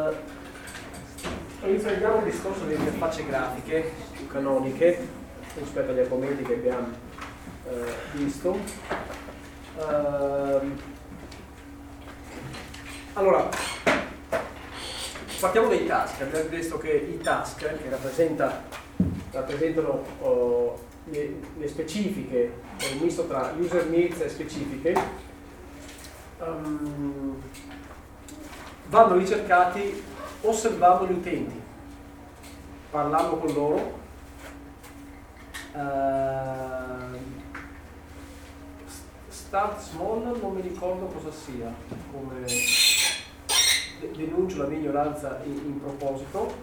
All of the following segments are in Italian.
Riprendiamo il discorso delle interfacce grafiche canoniche rispetto agli argomenti che abbiamo visto. Allora, partiamo dai task. Abbiamo visto che i task che rappresentano le specifiche, il misto tra user needs e specifiche, vanno ricercati osservando gli utenti, parlando con loro, start small, non mi ricordo cosa sia, come denuncio la mia ignoranza in proposito,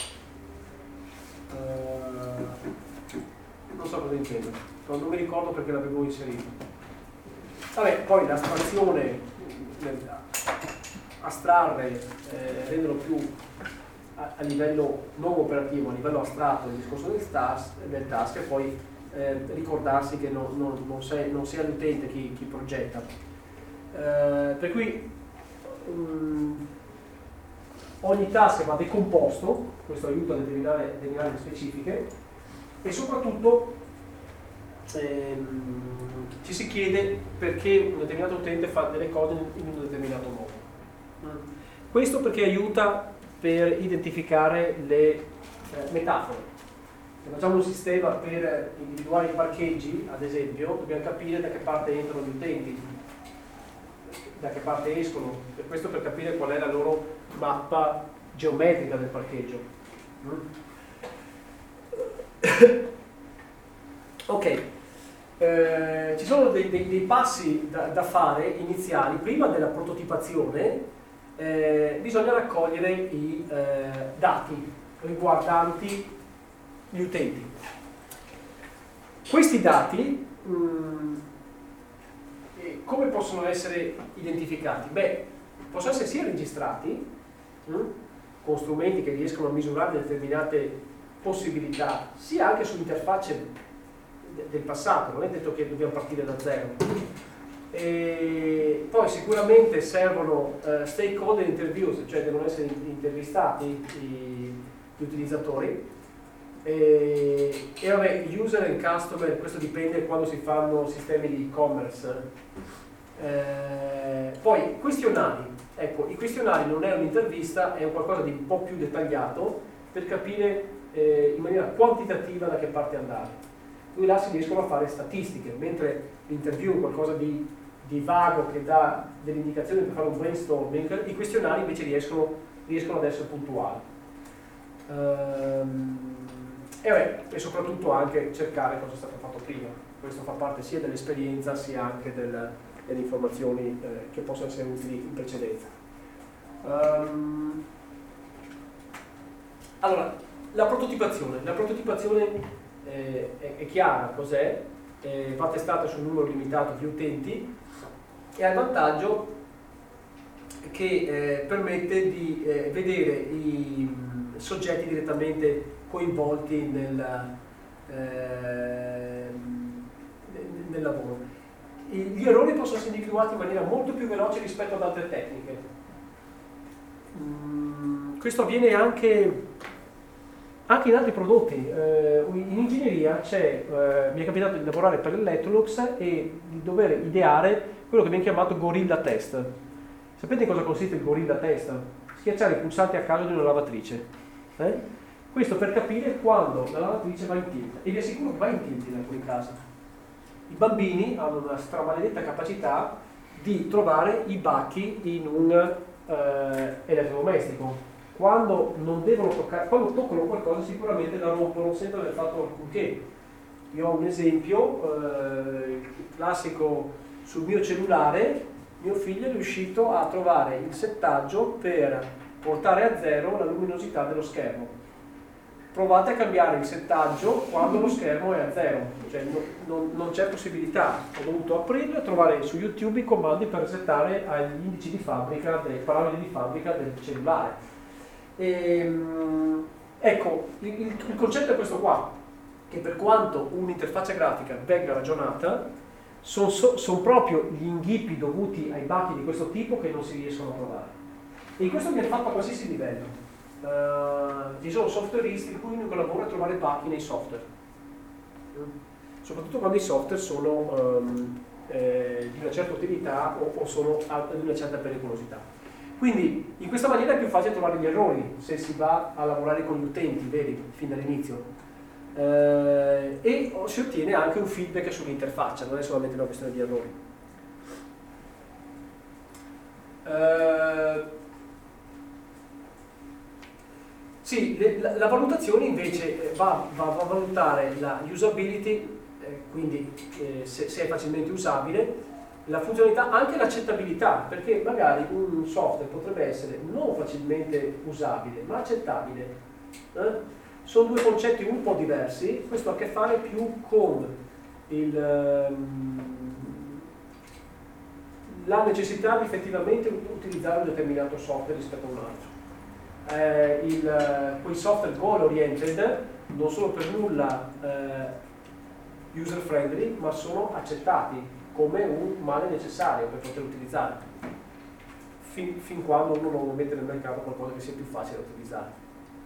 non so cosa intendo, non mi ricordo perché l'avevo inserito. Vabbè, poi l'astrazione, astrarre, renderlo più a livello non operativo, a livello astratto il discorso del task e poi ricordarsi che non sia l'utente chi progetta. Per cui ogni task va decomposto, questo aiuta a determinare le specifiche, e soprattutto ci si chiede perché un determinato utente fa delle cose in un determinato modo. Questo perché aiuta per identificare le metafore. Se facciamo un sistema per individuare i parcheggi, ad esempio, dobbiamo capire da che parte entrano gli utenti, da che parte escono, per questo per capire qual è la loro mappa geometrica del parcheggio. Ok, ci sono dei passi da fare iniziali. Prima della prototipazione bisogna raccogliere i dati riguardanti gli utenti. Questi dati come possono essere identificati? Beh, possono essere sia registrati con strumenti che riescono a misurare determinate possibilità, sia anche su interfacce del passato, non è detto che dobbiamo partire da zero. E poi sicuramente servono stakeholder interviews, cioè devono essere intervistati gli utilizzatori, e vabbè, user and customer, questo dipende quando si fanno sistemi di e-commerce. Poi questionari, ecco, i questionari non è un'intervista, è un qualcosa di un po' più dettagliato per capire in maniera quantitativa da che parte andare. Qui là si riescono a fare statistiche, mentre l'interview è qualcosa di vago che dà delle indicazioni per fare un brainstorming, i questionari invece riescono ad essere puntuali. E soprattutto anche cercare cosa è stato fatto prima. Questo fa parte sia dell'esperienza sia anche delle informazioni che possono essere utili in precedenza. Allora, la prototipazione è chiara cos'è, va testata su un numero limitato di utenti e ha il vantaggio che permette di vedere i soggetti direttamente coinvolti nel lavoro. Gli errori possono essere individuati in maniera molto più veloce rispetto ad altre tecniche. Questo avviene anche in altri prodotti. In ingegneria mi è capitato di lavorare per l'Electrolux e di dover ideare quello che viene chiamato gorilla test. Sapete in cosa consiste il gorilla test? Schiacciare i pulsanti a caso di una lavatrice. Questo per capire quando la lavatrice va in tilt, e vi assicuro che va in tilt in alcuni casi. I bambini hanno una stramaledetta capacità di trovare i bachi in un elettrodomestico. Quando non devono toccare, quando toccano qualcosa sicuramente la rompono senza aver fatto alcunché. Io ho un esempio classico sul mio cellulare. Mio figlio è riuscito a trovare il settaggio per portare a zero la luminosità dello schermo. Provate a cambiare il settaggio quando lo schermo è a zero, cioè non c'è possibilità. Ho dovuto aprirlo e trovare su YouTube i comandi per resettare agli indici di fabbrica, dei parametri di fabbrica del cellulare. Ecco, il concetto è questo qua, che per quanto un'interfaccia grafica venga ragionata, sono proprio gli inghippi dovuti ai bachi di questo tipo che non si riescono a trovare. E questo viene fatto a qualsiasi livello. Ci sono softwareisti il cui unico lavoro è trovare bug nei software, soprattutto quando i software sono di una certa utilità o sono di una certa pericolosità. Quindi in questa maniera è più facile trovare gli errori se si va a lavorare con gli utenti veri fin dall'inizio, e si ottiene anche un feedback sull'interfaccia, non è solamente una questione di errori. Sì, la valutazione invece va a valutare la usability, quindi se è facilmente usabile, la funzionalità, anche l'accettabilità, perché magari un software potrebbe essere non facilmente usabile, ma accettabile. Sono due concetti un po' diversi, questo ha a che fare più con la necessità di effettivamente utilizzare un determinato software rispetto a un altro. Quei software goal oriented non sono per nulla user friendly, ma sono accettati come un male necessario per poter utilizzare, fin quando uno non mette nel mercato qualcosa che sia più facile da utilizzare.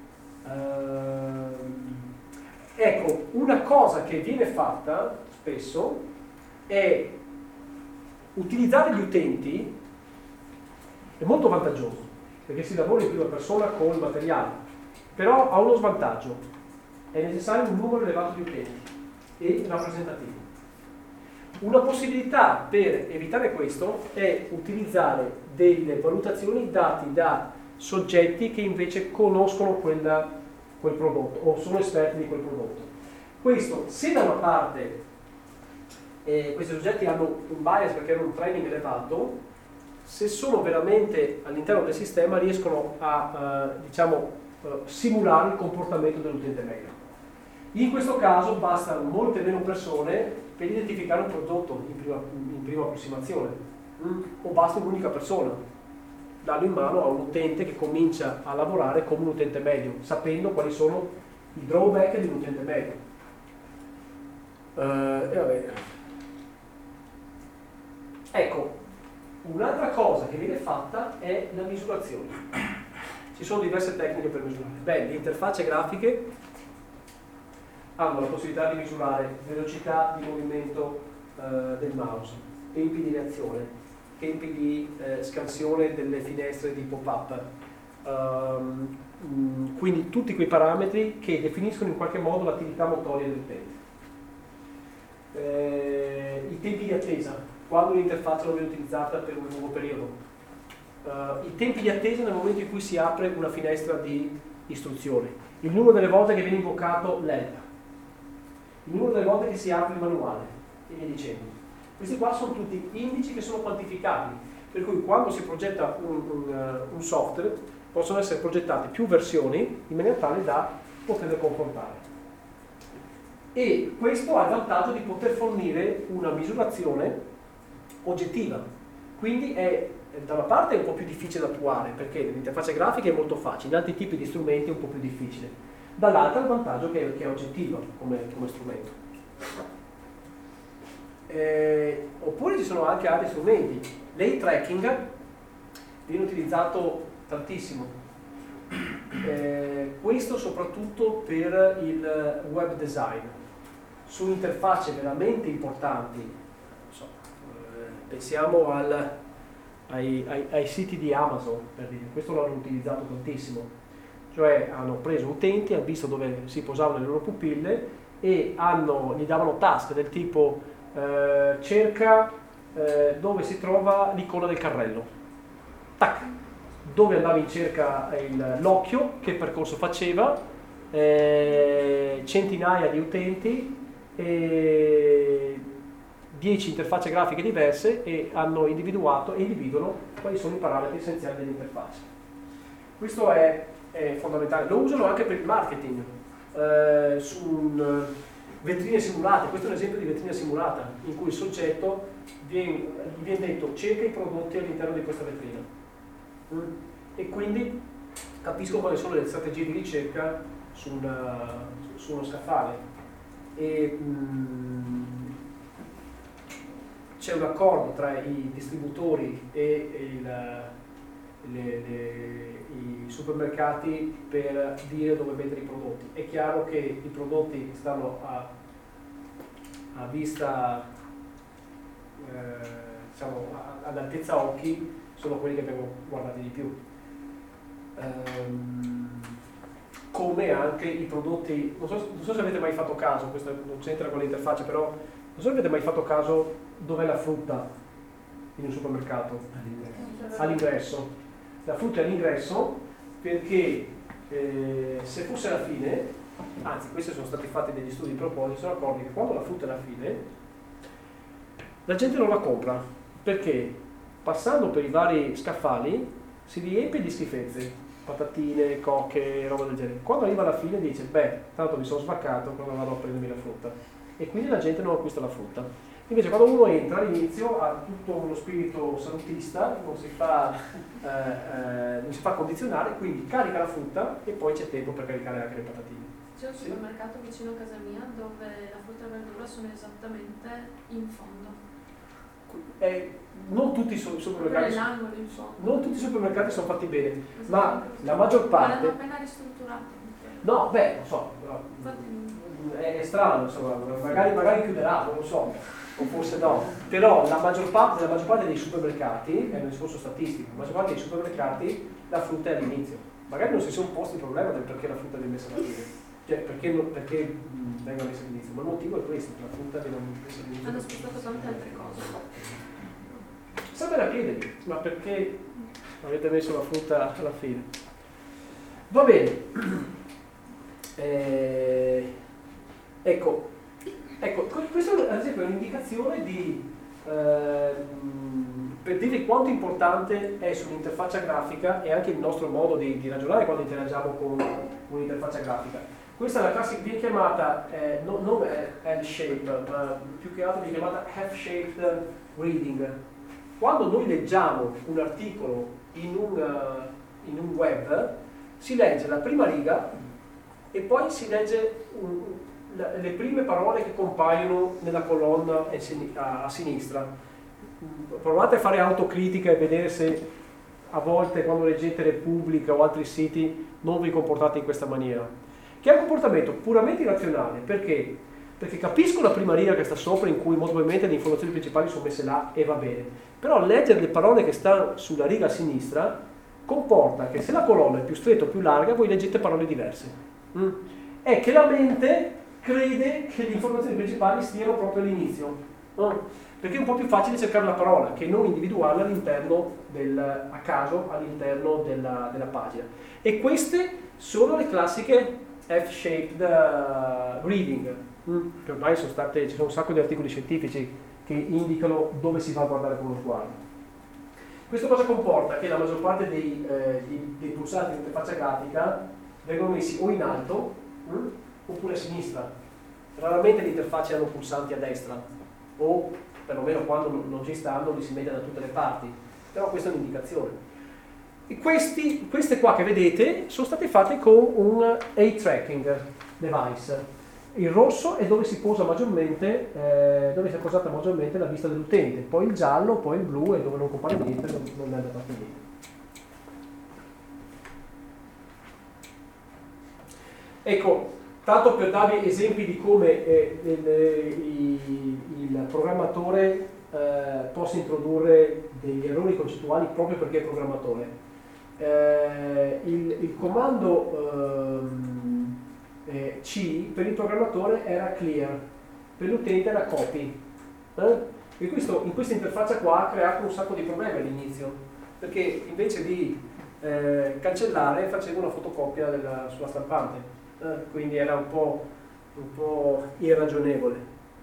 Ecco, una cosa che viene fatta spesso è utilizzare gli utenti, è molto vantaggioso perché si lavora in prima persona con il materiale, però ha uno svantaggio: è necessario un numero elevato di utenti e rappresentativo. Una possibilità per evitare questo è utilizzare delle valutazioni date da soggetti che invece conoscono quel prodotto o sono esperti di quel prodotto. Questo, se da una parte questi soggetti hanno un bias perché hanno un training elevato, se sono veramente all'interno del sistema riescono a simulare il comportamento dell'utente medio. In questo caso bastano molte meno persone per identificare un prodotto in prima approssimazione, o basta un'unica persona, darlo in mano a un utente che comincia a lavorare come un utente medio, sapendo quali sono i drawback di un utente medio. Ecco, un'altra cosa che viene fatta è la misurazione. Ci sono diverse tecniche per misurare. Le interfacce grafiche hanno la possibilità di misurare velocità di movimento del mouse, tempi di reazione, tempi di scansione delle finestre di pop-up, quindi tutti quei parametri che definiscono in qualche modo l'attività motoria dell'utente. I tempi di attesa, quando l'interfaccia non viene utilizzata per un lungo periodo, i tempi di attesa nel momento in cui si apre una finestra di istruzione, il numero delle volte che viene invocato l'help, il numero delle volte che si apre il manuale e via dicendo. Questi qua sono tutti indici che sono quantificabili, per cui quando si progetta un software possono essere progettate più versioni in maniera tale da poterle confrontare. E questo ha il vantaggio di poter fornire una misurazione oggettiva, quindi da una parte è un po' più difficile da attuare perché nell'interfaccia grafica è molto facile, in altri tipi di strumenti è un po' più difficile, dall'altra il vantaggio che è oggettiva come strumento. Oppure ci sono anche altri strumenti. L'eye tracking viene utilizzato tantissimo, questo soprattutto per il web design, su interfacce veramente importanti. Pensiamo ai siti di Amazon, per dire. Questo l'hanno utilizzato tantissimo, cioè hanno preso utenti, hanno visto dove si posavano le loro pupille e gli davano task del tipo cerca dove si trova l'icona del carrello, tac, dove andava in cerca l'occhio, che percorso faceva, centinaia di utenti e 10 interfacce grafiche diverse, e hanno individuato e individuano quali sono i parametri essenziali dell'interfaccia. Questo è fondamentale. Lo usano anche per il marketing, su vetrine simulate. Questo è un esempio di vetrina simulata in cui il soggetto gli viene detto cerca i prodotti all'interno di questa vetrina, e quindi capisco quali sono le strategie di ricerca su uno scaffale. C'è un accordo tra i distributori e i supermercati per dire dove vendere i prodotti. È chiaro che i prodotti che stanno a vista, diciamo, ad altezza occhi, sono quelli che vengono guardati di più. Come anche i prodotti, non so se avete mai fatto caso, questo non c'entra con le interfacce, però non so se avete mai fatto caso dov'è la frutta in un supermercato. All'ingresso. La frutta è all'ingresso perché se fosse alla fine, anzi questi sono stati fatti degli studi di proposito, sono accorti che quando la frutta è alla fine la gente non la compra perché passando per i vari scaffali si riempie di schifezze, patatine, coche, roba del genere. Quando arriva alla fine dice beh, tanto mi sono svaccato, cosa vado a prendermi la frutta, e quindi la gente non acquista la frutta. Invece quando uno entra all'inizio ha tutto uno spirito salutista, non si fa condizionare, quindi carica la frutta e poi c'è tempo per caricare anche le patatine. C'è un supermercato vicino a casa mia dove la frutta e la verdura sono esattamente in fondo. Non tutti i supermercati sono fatti bene, Esatto. Ma la maggior parte... Ma l'hanno appena ristrutturato. No, beh, non so, è strano, insomma, magari chiuderà, non lo so, o forse no, però la maggior parte dei supermercati, è un discorso statistico, la maggior parte dei supermercati la frutta è all'inizio. Magari non si sono posti il problema del perché la frutta viene messa alla fine, cioè perché venga messa all'inizio, ma il motivo è questo, la frutta viene messa all'inizio. Hanno spostato tante altre cose. Sarebbe da chiedergli, ma perché avete messo la frutta alla fine? Va bene. Ecco, questa ad esempio è un'indicazione per dire quanto importante è sull'interfaccia grafica e anche il nostro modo di ragionare quando interagiamo con un'interfaccia grafica. Questa è la classica, viene chiamata non L-shape, ma più che altro viene chiamata F-shaped reading. Quando noi leggiamo un articolo in un web, si legge la prima riga e poi si legge le prime parole che compaiono nella colonna a sinistra. Provate a fare autocritica e vedere se a volte quando leggete Repubblica o altri siti non vi comportate in questa maniera. Che è un comportamento puramente irrazionale, perché? Perché capisco la prima riga che sta sopra in cui molto probabilmente le informazioni principali sono messe là e va bene, però leggere le parole che stanno sulla riga a sinistra comporta che se la colonna è più stretta o più larga voi leggete parole diverse. È che la mente crede che le informazioni principali stiano proprio all'inizio, perché è un po' più facile cercare la parola che non individuarla all'interno a caso all'interno della pagina. E queste sono le classiche F-shaped reading, che ormai ci sono un sacco di articoli scientifici che indicano dove si va a guardare con lo sguardo. Questo cosa comporta? Che la maggior parte dei pulsanti di interfaccia grafica vengono messi o in alto oppure a sinistra. Raramente le interfacce hanno pulsanti a destra, o perlomeno quando non ci stanno li si mette da tutte le parti, però questa è un'indicazione. E queste qua che vedete sono state fatte con un eye tracking device. Il rosso è dove si posa maggiormente, dove si è posata maggiormente la vista dell'utente, poi il giallo, poi il blu, e dove non compare niente non è andato a niente. Ecco, tanto per darvi esempi di come il programmatore possa introdurre degli errori concettuali proprio perché è programmatore. Il comando C per il programmatore era clear, per l'utente era copy. E questo, in questa interfaccia qua ha creato un sacco di problemi all'inizio, perché invece di cancellare faceva una fotocopia sulla stampante. Quindi era un po' irragionevole.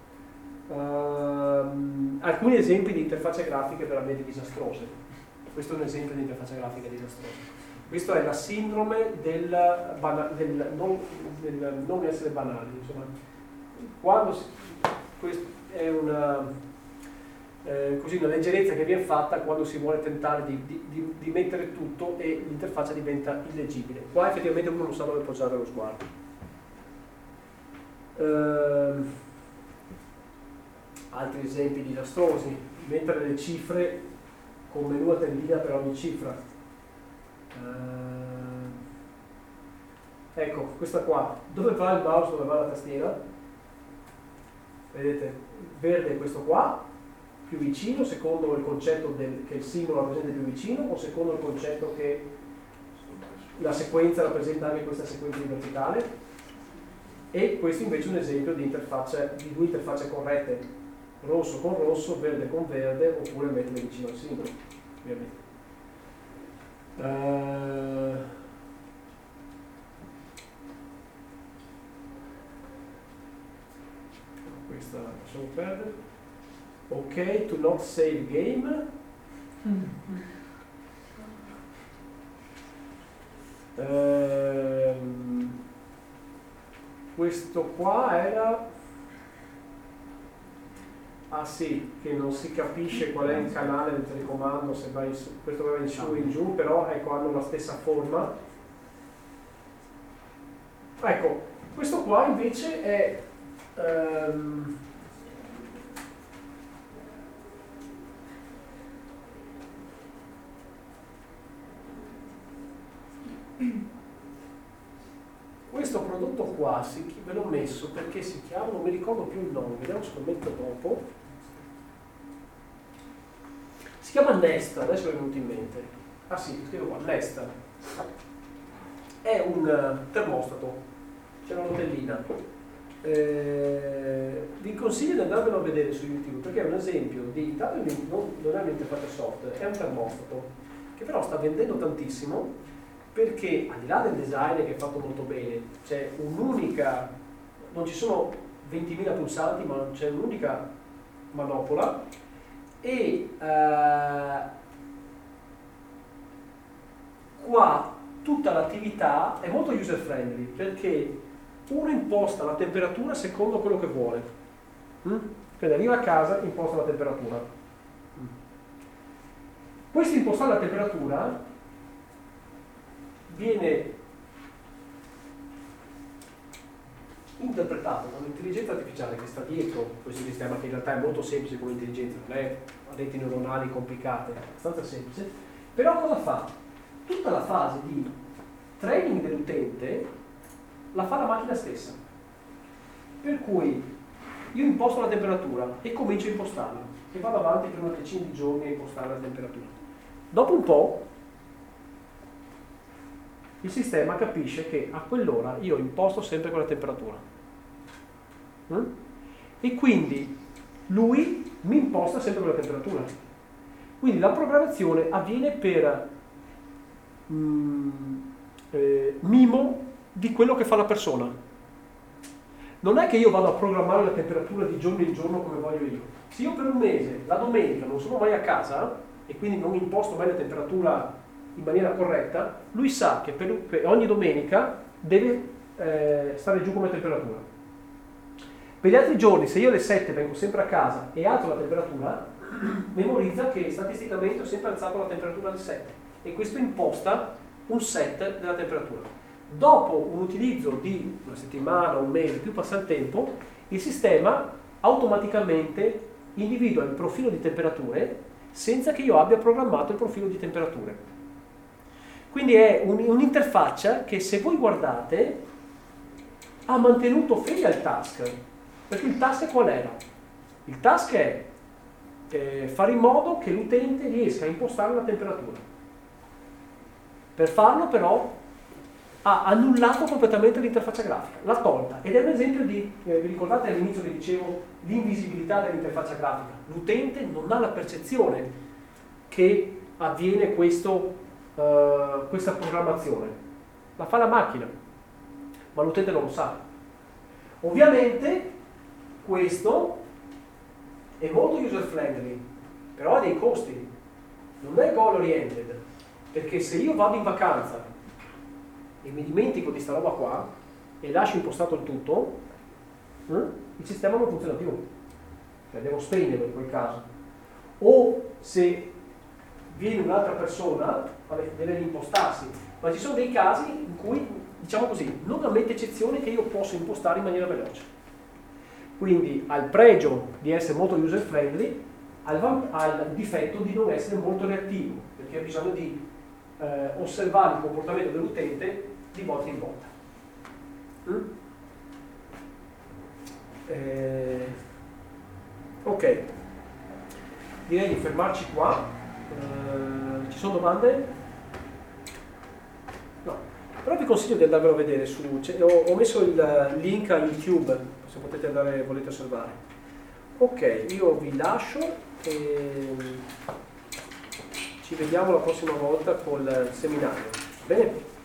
Alcuni esempi di interfacce grafiche veramente disastrose. Questo è un esempio di interfaccia grafica disastrosa. Questa è la sindrome del non essere banali. Insomma, è una leggerezza che viene fatta quando si vuole tentare di mettere tutto e l'interfaccia diventa illeggibile. Qua effettivamente uno non sa dove appoggiare lo sguardo. Altri esempi disastrosi: mettere le cifre con menu a tendina per ogni cifra. Ecco, questa qua, dove va il mouse, dove va la tastiera? Vedete, verde è questo qua, più vicino, secondo il concetto che il simbolo rappresenta più vicino, o secondo il concetto che la sequenza rappresenta anche questa sequenza in verticale? E questo invece è un esempio di due interfacce corrette, rosso con rosso, verde con verde, oppure metterle vicino al simbolo, ovviamente. Questa la lasciamo perdere. Ok, to not save game. Questo qua era, ah sì, che non si capisce qual è il canale del telecomando, se va in su, questo va in su o in giù, però ecco, hanno la stessa forma. Ecco, questo qua invece è questo prodotto qua, ve l'ho messo perché si chiama, non mi ricordo più il nome, vediamo se lo metto dopo. Si chiama Nesta, adesso mi è venuto in mente. Ah sì, scrivo qua, Nesta. È un termostato, c'è una rotellina. Vi consiglio di andarvelo a vedere su YouTube perché è un esempio di, tanto non è un'interfaccia software, è un termostato che però sta vendendo tantissimo perché al di là del design che è fatto molto bene, c'è un'unica, non ci sono 20.000 pulsanti ma c'è un'unica manopola e qua tutta l'attività è molto user friendly perché uno imposta la temperatura secondo quello che vuole. Quindi arriva a casa, imposta la temperatura. Questo impostare la temperatura viene interpretato da un'intelligenza artificiale che sta dietro questo sistema, che in realtà è molto semplice come intelligenza, non è a reti neuronali complicate, è abbastanza semplice, però cosa fa? Tutta la fase di training dell'utente la fa la macchina stessa, per cui io imposto la temperatura e comincio a impostarla e vado avanti per una decina di giorni a impostare la temperatura. Dopo un po' il sistema capisce che a quell'ora io imposto sempre quella temperatura e quindi lui mi imposta sempre quella temperatura. Quindi la programmazione avviene per mimo di quello che fa la persona. Non è che io vado a programmare la temperatura di giorno in giorno come voglio io. Se io per un mese, la domenica, non sono mai a casa e quindi non imposto mai la temperatura in maniera corretta, lui sa che per ogni domenica deve stare giù come temperatura. Per gli altri giorni, se io alle 7 vengo sempre a casa e alzo la temperatura, memorizza che statisticamente ho sempre alzato la temperatura alle 7 e questo imposta un set della temperatura. Dopo un utilizzo di una settimana, un mese, più passa il tempo, il sistema automaticamente individua il profilo di temperature senza che io abbia programmato il profilo di temperature. Quindi è un'interfaccia che, se voi guardate, ha mantenuto fede al task. Perché il task qual era? Il task è fare in modo che l'utente riesca a impostare la temperatura. Per farlo però ha annullato completamente l'interfaccia grafica, l'ha tolta, ed è un esempio di, vi ricordate all'inizio che dicevo, l'invisibilità dell'interfaccia grafica. L'utente non ha la percezione che avviene questa programmazione, la fa la macchina, ma l'utente non lo sa. Ovviamente questo è molto user friendly, però ha dei costi, non è goal oriented, perché se io vado in vacanza e mi dimentico di sta roba qua e lascio impostato il tutto, il sistema non funziona più, cioè devo spegnerlo in quel caso. O se viene un'altra persona, deve impostarsi, ma ci sono dei casi in cui, diciamo così, non ammette eccezione che io posso impostare in maniera veloce. Quindi ha il pregio di essere molto user friendly, ha il difetto di non essere molto reattivo, perché ha bisogno di osservare il comportamento dell'utente di volta in volta. Ok, direi di fermarci qua. Ci sono domande? No, però vi consiglio di andarvelo a vedere ho messo il link a YouTube se potete andare, volete osservare. Ok, io vi lascio e ci vediamo la prossima volta col seminario. Bene?